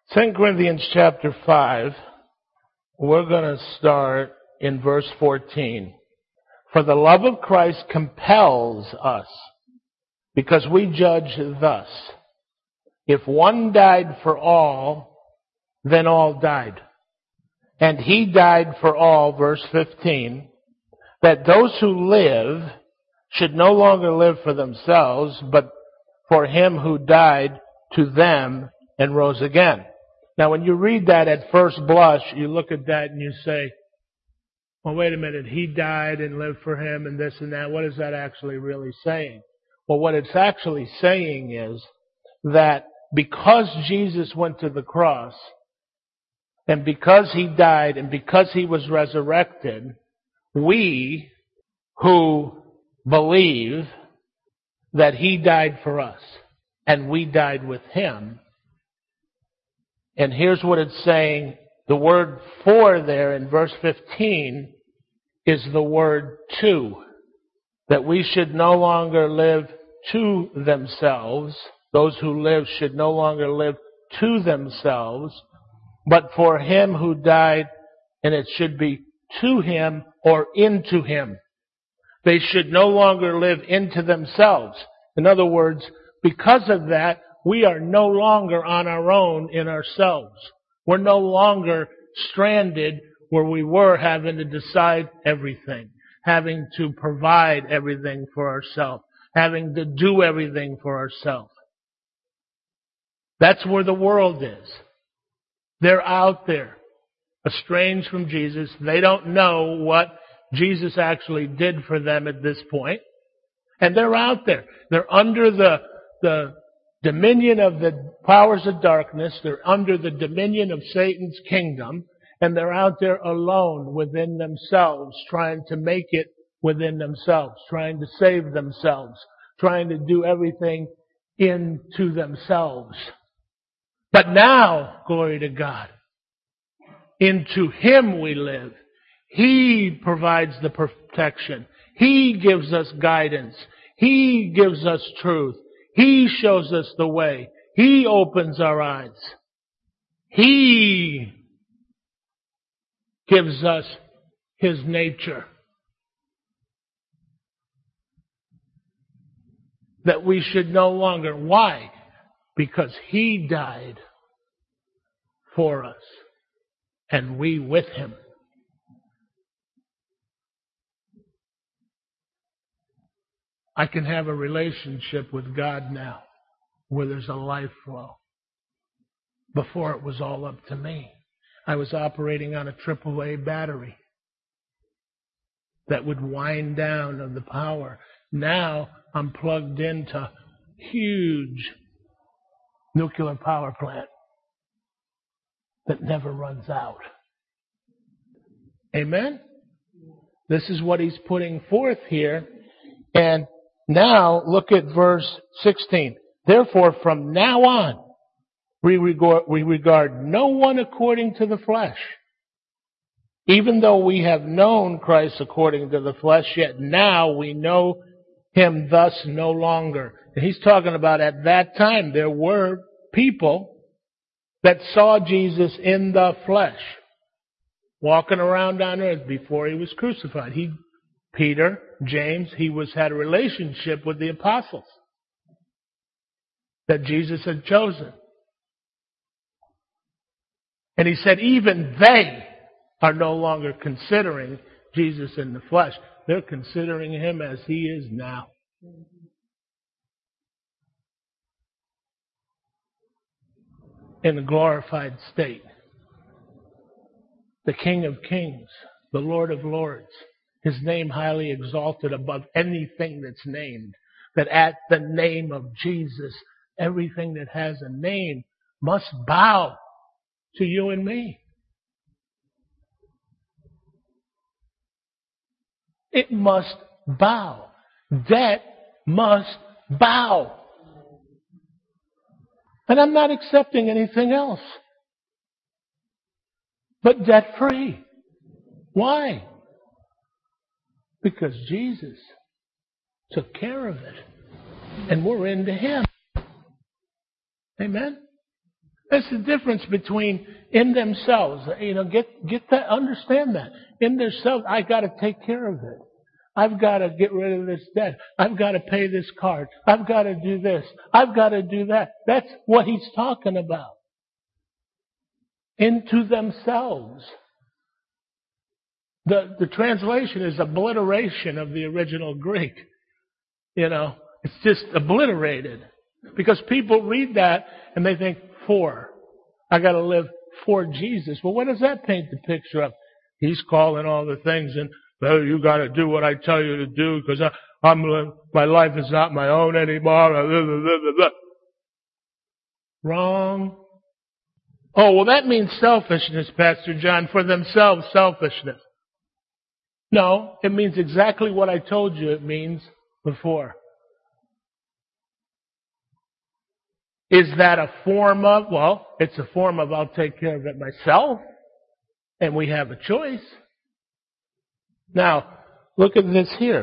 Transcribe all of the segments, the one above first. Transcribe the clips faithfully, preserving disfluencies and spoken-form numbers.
Second Corinthians chapter five, we're going to start in verse fourteen. For the love of Christ compels us, because we judge thus. If one died for all, then all died. And he died for all, verse fifteen, that those who live should no longer live for themselves, but for him who died to them and rose again. Now, when you read that at first blush, you look at that and you say, well, wait a minute, he died and lived for him and this and that. What is that actually really saying? Well, what it's actually saying is that because Jesus went to the cross, and because he died, and because he was resurrected, we who believe that he died for us, and we died with him. And here's what it's saying. The word for there in verse fifteen is the word to. That we should no longer live to themselves. Those who live should no longer live to themselves, but for him who died, and it should be to him or into him. They should no longer live into themselves. In other words, because of that, we are no longer on our own in ourselves. We're no longer stranded where we were having to decide everything, having to provide everything for ourselves, having to do everything for ourselves. That's where the world is. They're out there, estranged from Jesus. They don't know what Jesus actually did for them at this point. And they're out there. They're under the, the dominion of the powers of darkness. They're under the dominion of Satan's kingdom. And they're out there alone within themselves, trying to make it within themselves, trying to save themselves, trying to do everything into themselves. But now, glory to God, into him we live. He provides the protection. He gives us guidance. He gives us truth. He shows us the way. He opens our eyes. He gives us his nature. That we should no longer. Why? Because he died for us. And we with him. I can have a relationship with God now where there's a life flow. Before it was all up to me. I was operating on a triple A battery that would wind down of the power. Now I'm plugged into huge nuclear power plant that never runs out. Amen? This is what he's putting forth here. And now look at verse sixteen. Therefore, from now on, we regard, we regard no one according to the flesh. Even though we have known Christ according to the flesh, yet now we know him thus no longer. And he's talking about at that time there were people that saw Jesus in the flesh, walking around on earth before he was crucified. He, Peter, James, he was had a relationship with the apostles that Jesus had chosen. And he said even they are no longer considering Jesus in the flesh. They're considering him as he is now. In a glorified state. The King of Kings, the Lord of Lords, his name highly exalted above anything that's named. That at the name of Jesus, everything that has a name must bow to you and me. It must bow. Debt must bow. And I'm not accepting anything else but debt-free. Why? Because Jesus took care of it. And we're into him. Amen? That's the difference between in themselves. You know, get get that, understand that. In themselves, I got to take care of it. I've got to get rid of this debt. I've got to pay this card. I've got to do this. I've got to do that. That's what he's talking about. Into themselves. The, the translation is obliteration of the original Greek. You know, it's just obliterated. Because people read that and they think, for. I got to live for Jesus. Well, what does that paint the picture of? He's calling all the things and, well, you got to do what I tell you to do because I'm, my life is not my own anymore. Blah, blah, blah, blah. Wrong. Oh, well, that means selfishness, Pastor John. For themselves, selfishness. No, it means exactly what I told you it means before. Is that a form of, well, it's a form of I'll take care of it myself, and we have a choice. Now, look at this here.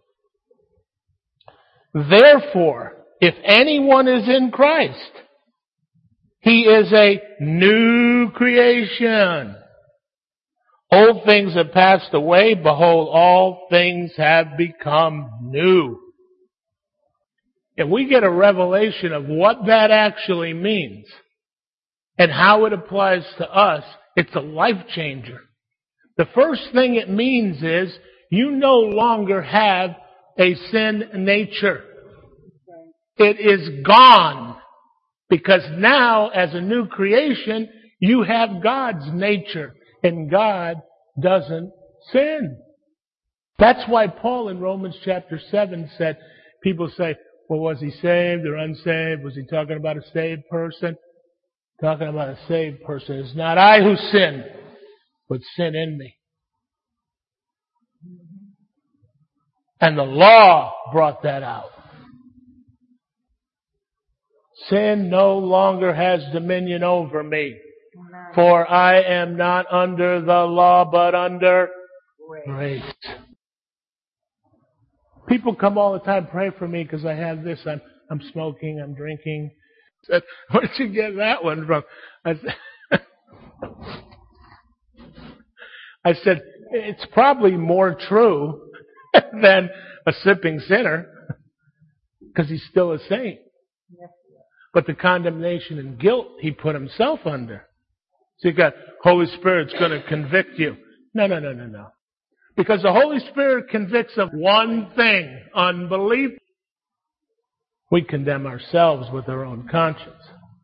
Therefore, if anyone is in Christ, he is a new creation. Old things have passed away. Behold, all things have become new. And we get a revelation of what that actually means and how it applies to us. It's a life changer. The first thing it means is you no longer have a sin nature. It is gone. Because now, as a new creation, you have God's nature. And God doesn't sin. That's why Paul in Romans chapter seven said, people say, well, was he saved or unsaved? Was he talking about a saved person? Talking about a saved person. It's not I who sin, but sin in me. And the law brought that out. Sin no longer has dominion over me. For I am not under the law, but under grace. People come all the time, pray for me because I have this. I'm I'm smoking. I'm drinking. I said, where'd you get that one from? I said, I said it's probably more true than a sipping sinner because he's still a saint. But the condemnation and guilt he put himself under. So you got Holy Spirit's going to convict you. No, no, no, no, no. Because the Holy Spirit convicts of one thing, unbelief. We condemn ourselves with our own conscience.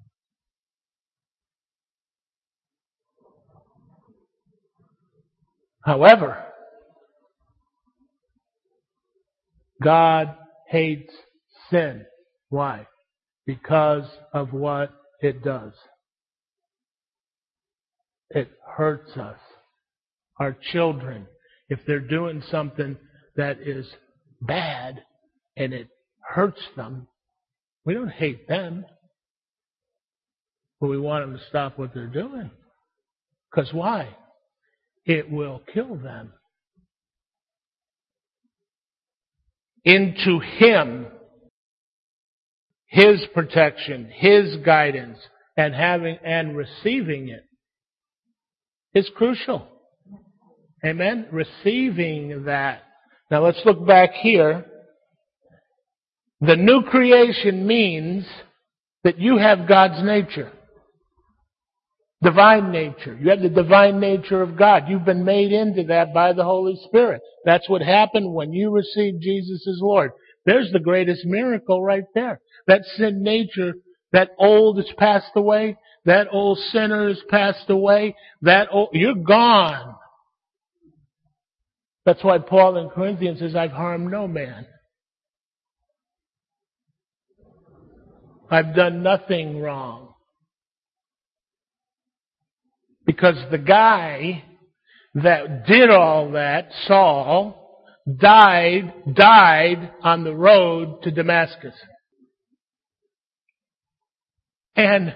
However, God hates sin. Why? Because of what it does. It hurts us. Our children, if they're doing something that is bad and it hurts them, we don't hate them. But we want them to stop what they're doing. Because why? It will kill them. Into Him, His protection, His guidance, and having and receiving it is crucial. Amen? Receiving that. Now let's look back here. The new creation means that you have God's nature. Divine nature. You have the divine nature of God. You've been made into that by the Holy Spirit. That's what happened when you received Jesus as Lord. There's the greatest miracle right there. That sin nature, that old has passed away. That old sinner has passed away. That old, you're gone. That's why Paul in Corinthians says, I've harmed no man. I've done nothing wrong. Because the guy that did all that, Saul, died, died on the road to Damascus. And,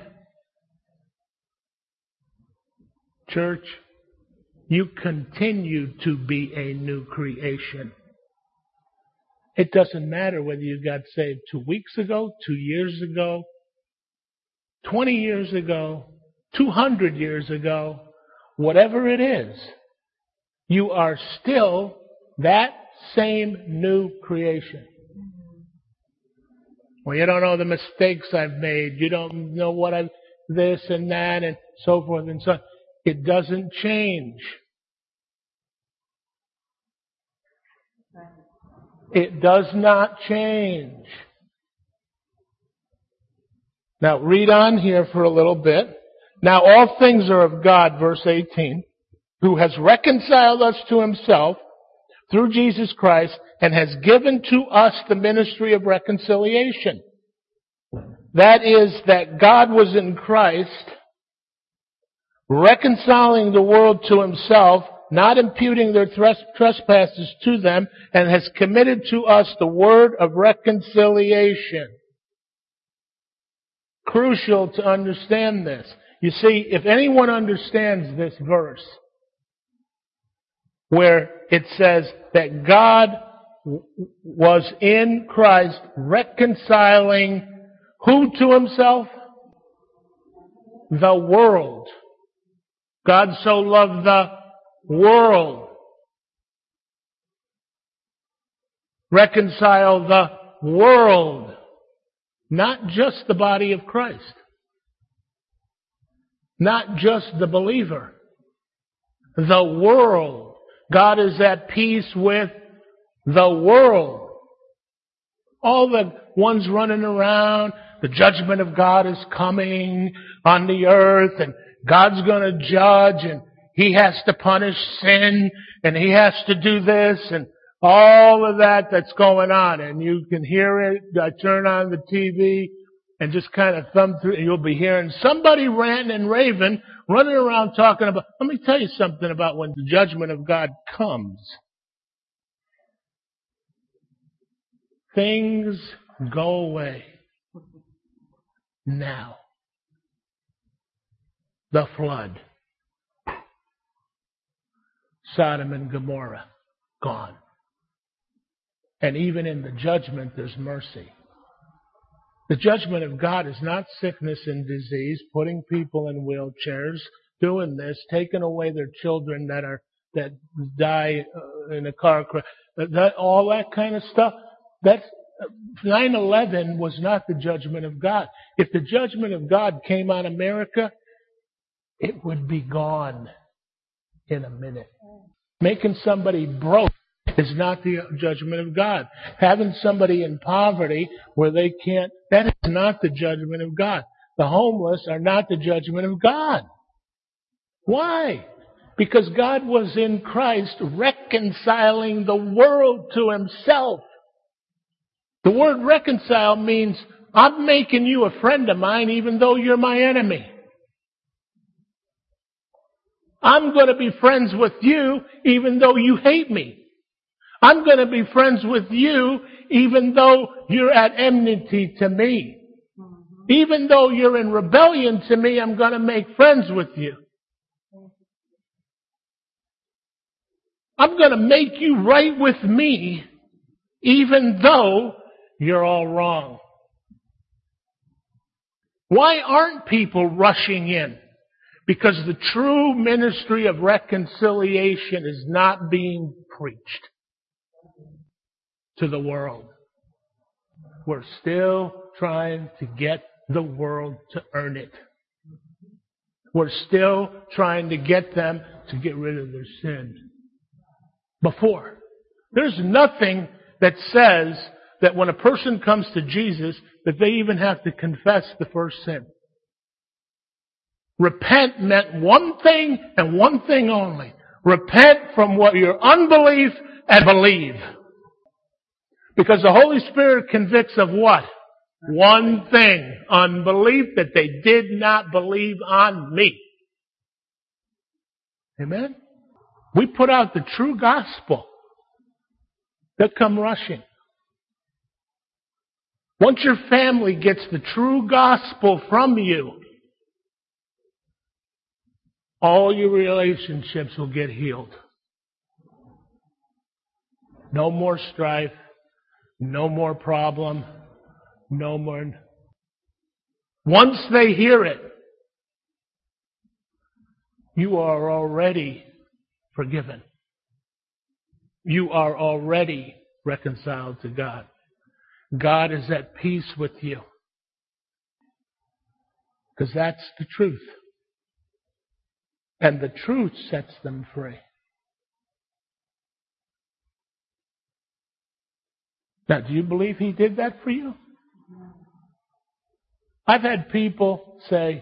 church, you continue to be a new creation. It doesn't matter whether you got saved two weeks ago, two years ago, twenty years ago, two hundred years ago, whatever it is, you are still that same new creation. Well, you don't know the mistakes I've made. You don't know what I've, this and that and so forth and so on. It doesn't change. It does not change. Now, read on here for a little bit. Now, all things are of God, verse eighteen, who has reconciled us to himself through Jesus Christ and has given to us the ministry of reconciliation. That is, that God was in Christ, reconciling the world to himself, not imputing their trespasses to them, and has committed to us the word of reconciliation. Crucial to understand this. You see, if anyone understands this verse, where it says that God was in Christ reconciling who to himself? The world. God so loved the world. Reconcile the world. Not just the body of Christ. Not just the believer. The world. God is at peace with the world. All the ones running around, the judgment of God is coming on the earth, and God's going to judge, and he has to punish sin, and he has to do this, and all of that that's going on. And you can hear it. I turn on the T V and just kind of thumb through, and you'll be hearing somebody ranting and raving, running around talking about, let me tell you something about when the judgment of God comes. Things go away. Now. The flood. Sodom and Gomorrah. Gone. And even in the judgment, there's mercy. The judgment of God is not sickness and disease, putting people in wheelchairs, doing this, taking away their children that are that die uh, in a car crash, that, all that kind of stuff. That's nine eleven was not the judgment of God. If the judgment of God came on America, it would be gone in a minute. Making somebody broke is not the judgment of God. Having somebody in poverty where they can't, that is not the judgment of God. The homeless are not the judgment of God. Why? Because God was in Christ reconciling the world to himself. The word reconcile means I'm making you a friend of mine even though you're my enemy. I'm going to be friends with you even though you hate me. I'm going to be friends with you even though you're at enmity to me. Even though you're in rebellion to me, I'm going to make friends with you. I'm going to make you right with me even though you're all wrong. Why aren't people rushing in? Because the true ministry of reconciliation is not being preached to the world. We're still trying to get the world to earn it. We're still trying to get them to get rid of their sin. Before. There's nothing that says that when a person comes to Jesus that they even have to confess the first sin. Repent meant one thing and one thing only. Repent from what your unbelief and believe. Because the Holy Spirit convicts of what? One thing. Unbelief, that they did not believe on me. Amen? We put out the true gospel. They'll come rushing. Once your family gets the true gospel from you, all your relationships will get healed. No more strife. No more problem. No more. Once they hear it, you are already forgiven. You are already reconciled to God. God is at peace with you. Because that's the truth. And the truth sets them free. Now, do you believe He did that for you? I've had people say,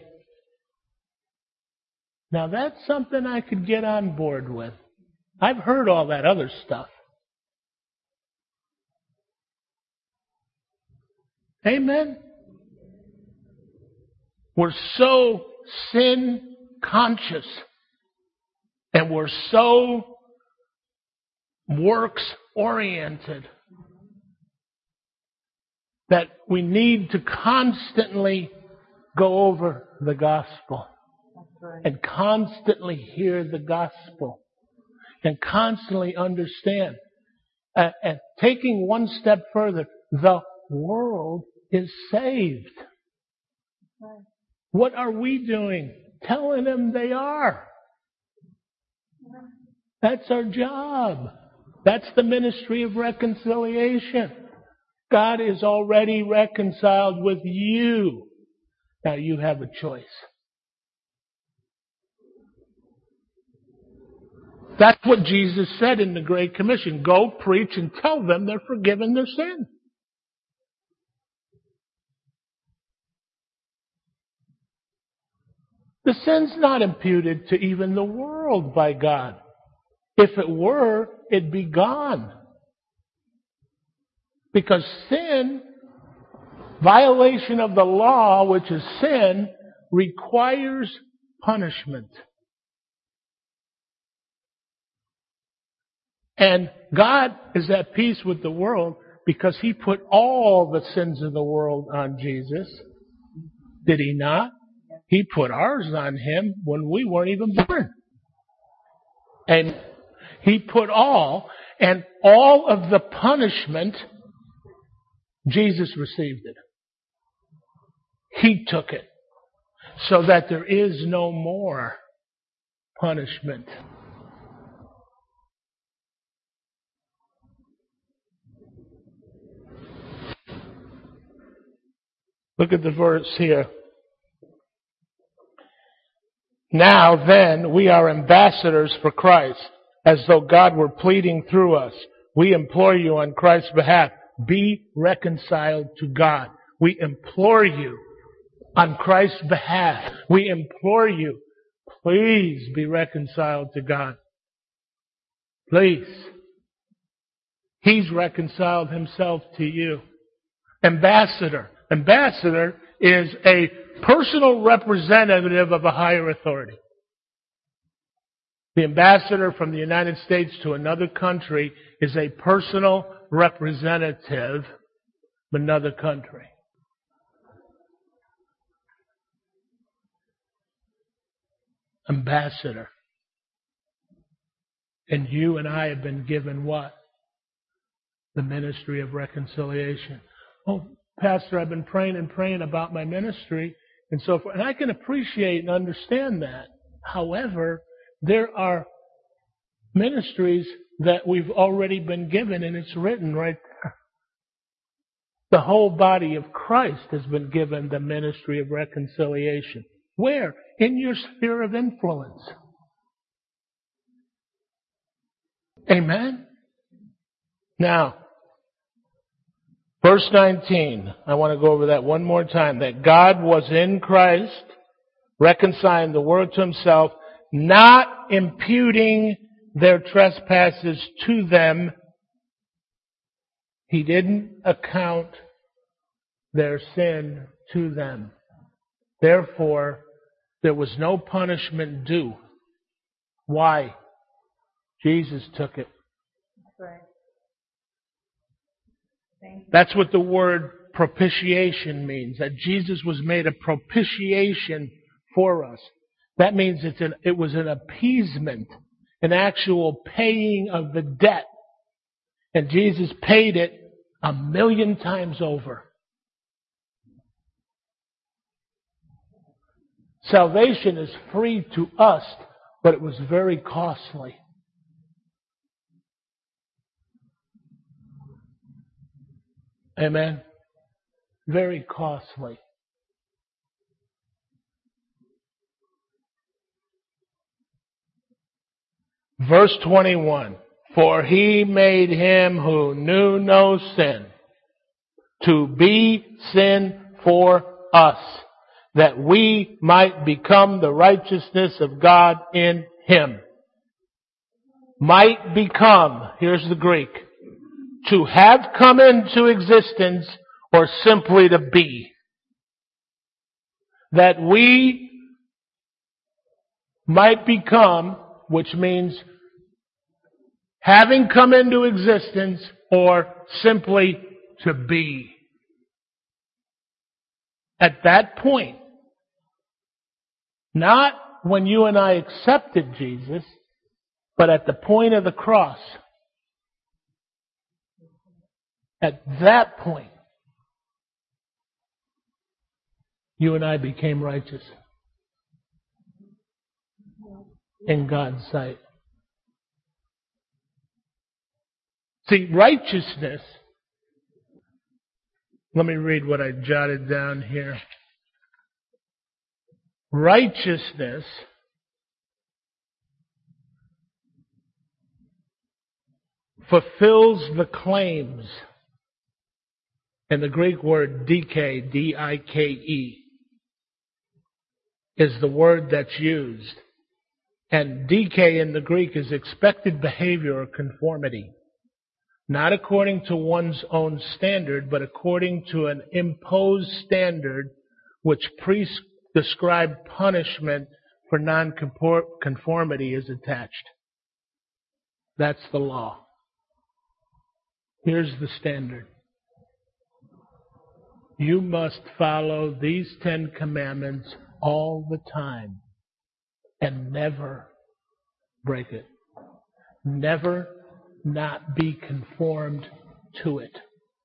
now that's something I could get on board with. I've heard all that other stuff. Amen? We're so sin conscious and we're so works oriented that we need to constantly go over the gospel. That's right. And constantly hear the gospel and constantly understand. Uh, and taking one step further, the world is saved. Right. What are we doing? Telling them they are. That's our job. That's the ministry of reconciliation. God is already reconciled with you. Now you have a choice. That's what Jesus said in the Great Commission. Go preach and tell them they're forgiven their sin. The sin's not imputed to even the world by God. If it were, it'd be gone. Because sin, violation of the law, which is sin, requires punishment. And God is at peace with the world because He put all the sins of the world on Jesus. Did He not? He put ours on Him when we weren't even born. And He put all, and all of the punishment, Jesus received it. He took it. So that there is no more punishment. Look at the verse here. Now then, we are ambassadors for Christ, as though God were pleading through us. We implore you on Christ's behalf, be reconciled to God. We implore you on Christ's behalf. We implore you, please be reconciled to God. Please. He's reconciled Himself to you. Ambassador. Ambassador is a personal representative of a higher authority. The ambassador from the United States to another country is a personal representative of another country. Ambassador. And you and I have been given what? The ministry of reconciliation. Oh, Pastor, I've been praying and praying about my ministry and so forth. And I can appreciate and understand that. However, there are ministries that we've already been given, and it's written right there. The whole body of Christ has been given the ministry of reconciliation. Where? In your sphere of influence. Amen? Now, verse nineteen, I want to go over that one more time. That God was in Christ, reconciling the world to Himself, not imputing their trespasses to them. He didn't account their sin to them. Therefore, there was no punishment due. Why? Jesus took it. Right. That's what the word propitiation means, that Jesus was made a propitiation for us. That means it's an, it was an appeasement, an actual paying of the debt. And Jesus paid it a million times over. Salvation is free to us, but it was very costly. Amen? Very costly. Verse twenty-one, for he made him who knew no sin to be sin for us, that we might become the righteousness of God in him. Might become, here's the Greek, to have come into existence or simply to be. That we might become, which means having come into existence or simply to be. At that point, not when you and I accepted Jesus, but at the point of the cross. At that point, you and I became righteous in God's sight. See, righteousness, let me read what I jotted down here. Righteousness fulfills the claims. And the Greek word dike, D I K E, is the word that's used. And dike in the Greek is expected behavior or conformity. Not according to one's own standard, but according to an imposed standard which prescribed punishment for non-conformity is attached. That's the law. Here's the standard. You must follow these Ten Commandments all the time and never break it. Never not be conformed to it.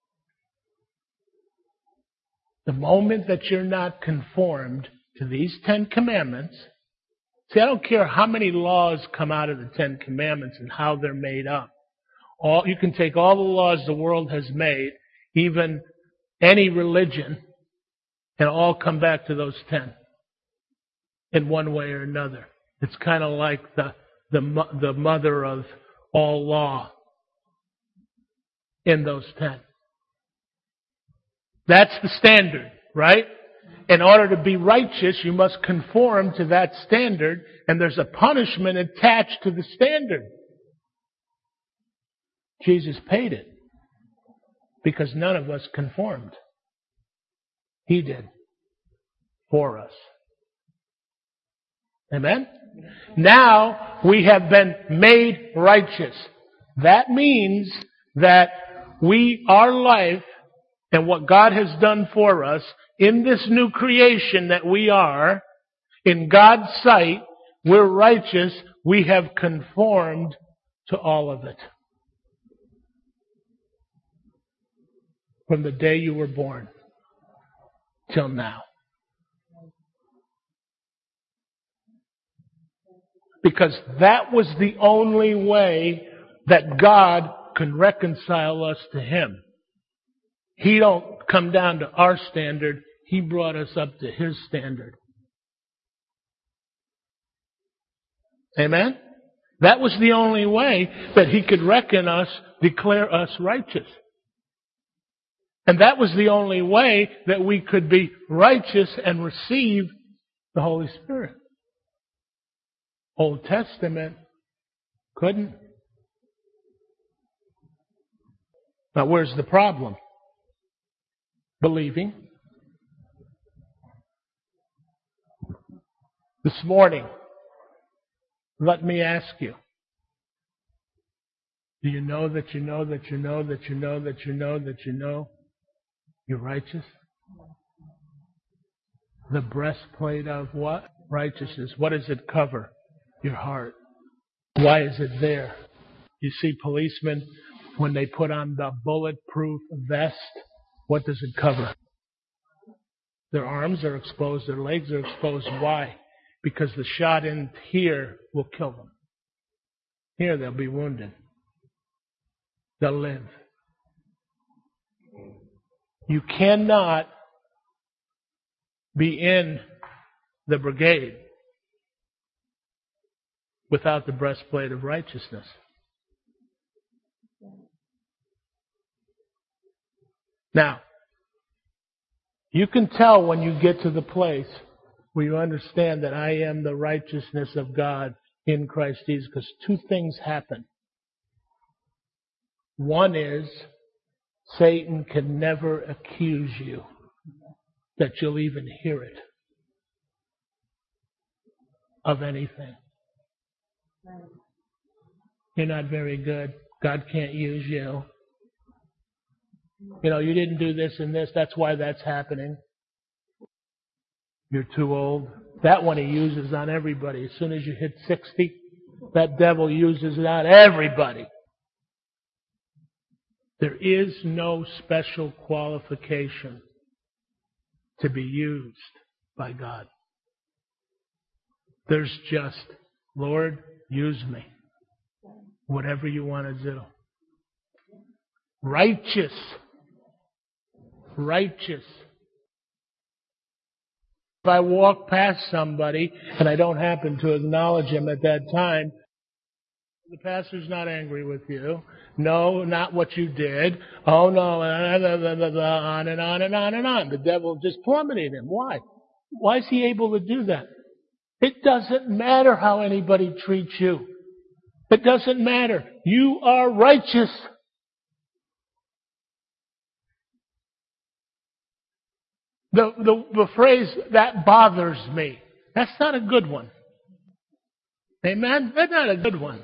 The moment that you're not conformed to these Ten Commandments, see, I don't care how many laws come out of the Ten Commandments and how they're made up. All, you can take all the laws the world has made, even any religion, and all come back to those ten in one way or another. It's kind of like the, the, the mother of all law in those ten. That's the standard, right? In order to be righteous, you must conform to that standard, and there's a punishment attached to the standard. Jesus paid it because none of us conformed. He did for us. Amen? Now we have been made righteous. That means that we, our life, and what God has done for us in this new creation that we are, in God's sight, we're righteous. We have conformed to all of it. From the day you were born till now. Because that was the only way that God could reconcile us to Him. He don't come down to our standard. He brought us up to His standard. Amen? That was the only way that He could reckon us, declare us righteous. And that was the only way that we could be righteous and receive the Holy Spirit. Old Testament couldn't. Now where's the problem? Believing. This morning, let me ask you. Do you know that you know that you know that you know that you know that you know you're righteous? The breastplate of what? Righteousness. What does it cover? Your heart. Why is it there? You see policemen, when they put on the bulletproof vest, what does it cover? Their arms are exposed, their legs are exposed. Why? Because the shot in here will kill them. Here they'll be wounded. They'll live. You cannot be in the brigade without the breastplate of righteousness. Now, you can tell when you get to the place where you understand that I am the righteousness of God in Christ Jesus, because two things happen. One is, Satan can never accuse you that you'll even hear it of anything. You're not very good. God can't use you. You know, you didn't do this and this. That's why that's happening. You're too old. That one he uses on everybody. As soon as you hit sixty, that devil uses it on everybody. There is no special qualification to be used by God. There's just, Lord, use me. Whatever you want to do. Righteous. Righteous. If I walk past somebody and I don't happen to acknowledge him at that time, the pastor's not angry with you. No, not what you did. Oh no, on and on and on and on. The devil just plummeted him. Why? Why is he able to do that? It doesn't matter how anybody treats you. It doesn't matter. You are righteous. The, the, the phrase, that bothers me, that's not a good one. Amen? That's not a good one.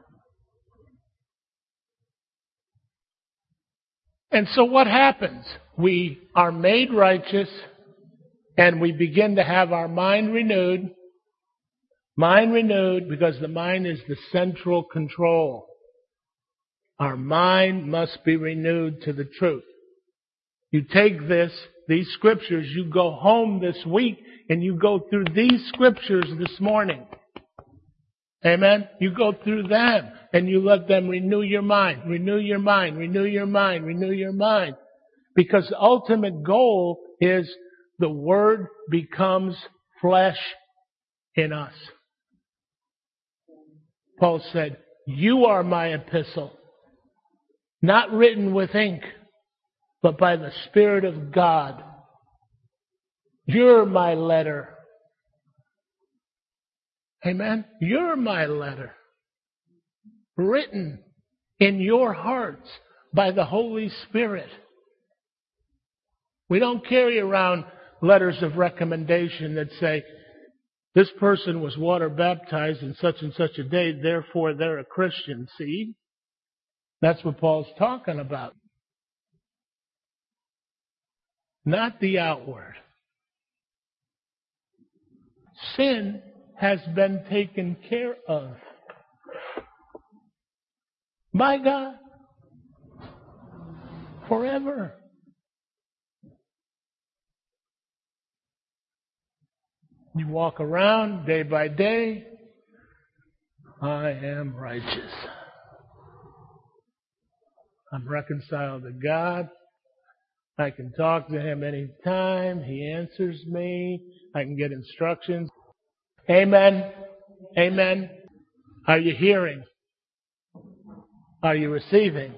And so what happens? We are made righteous and we begin to have our mind renewed. Mind renewed because the mind is the central control. Our mind must be renewed to the truth. You take this, these scriptures, you go home this week and you go through these scriptures this morning. Amen? You go through them and you let them renew your mind, renew your mind, renew your mind, renew your mind. Because the ultimate goal is the Word becomes flesh in us. Paul said, you are my epistle, not written with ink, but by the Spirit of God. You're my letter. Amen? You're my letter. Written in your hearts by the Holy Spirit. We don't carry around letters of recommendation that say, this person was water baptized in such and such a day, therefore they're a Christian. See? That's what Paul's talking about. Not the outward. Sin has been taken care of by God forever. You walk around day by day, I am righteous. I'm reconciled to God. I can talk to Him anytime. He answers me. I can get instructions. Amen. Amen. Are you hearing? Are you receiving?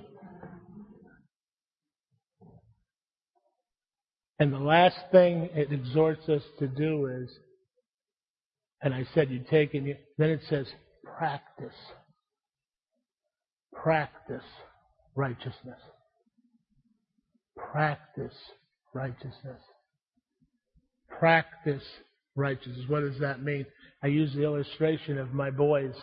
And the last thing it exhorts us to do is, and I said you take and you, then it says practice. Practice righteousness. Practice righteousness. Practice righteousness. What does that mean? I use the illustration of my boys.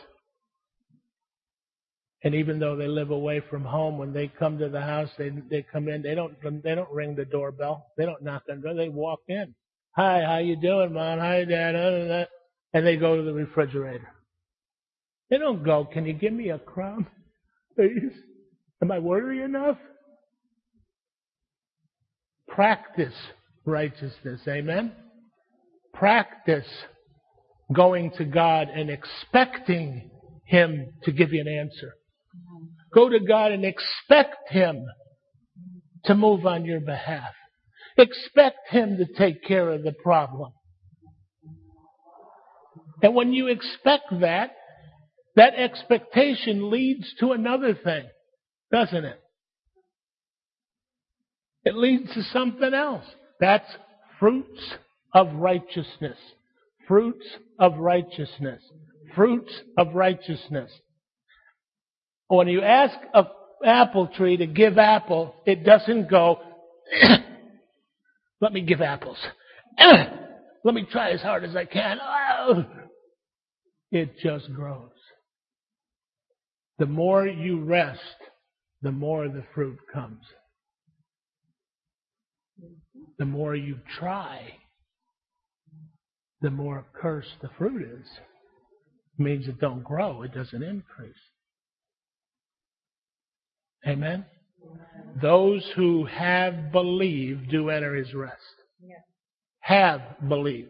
And even though they live away from home, when they come to the house, they they come in. They don't they don't ring the doorbell. They don't knock on the door. They walk in. Hi, how you doing, Mom? Hi, Dad. And they go to the refrigerator. They don't go, can you give me a crumb, please? Am I worthy enough? Practice righteousness. Amen? Practice going to God and expecting Him to give you an answer. Go to God and expect Him to move on your behalf. Expect Him to take care of the problem. And when you expect that, that expectation leads to another thing, doesn't it? It leads to something else. That's fruits of righteousness. Fruits of righteousness. Fruits of righteousness. When you ask an apple tree to give apple, it doesn't go, let me give apples. Let me try as hard as I can. It just grows. The more you rest, the more the fruit comes. The more you try, the more cursed the fruit is. It means it don't grow, it doesn't increase. Amen? Those who have believed do enter His rest. Have believed.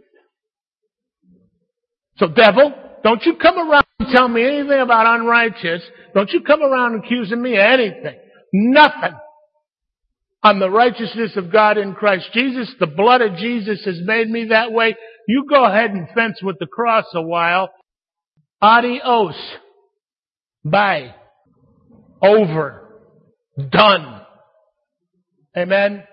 So devil, don't you come around and tell me anything about unrighteous. Don't you come around accusing me of anything. Nothing. I'm the righteousness of God in Christ Jesus. The blood of Jesus has made me that way. You go ahead and fence with the cross a while. Adios. Bye. Over. Done. Amen.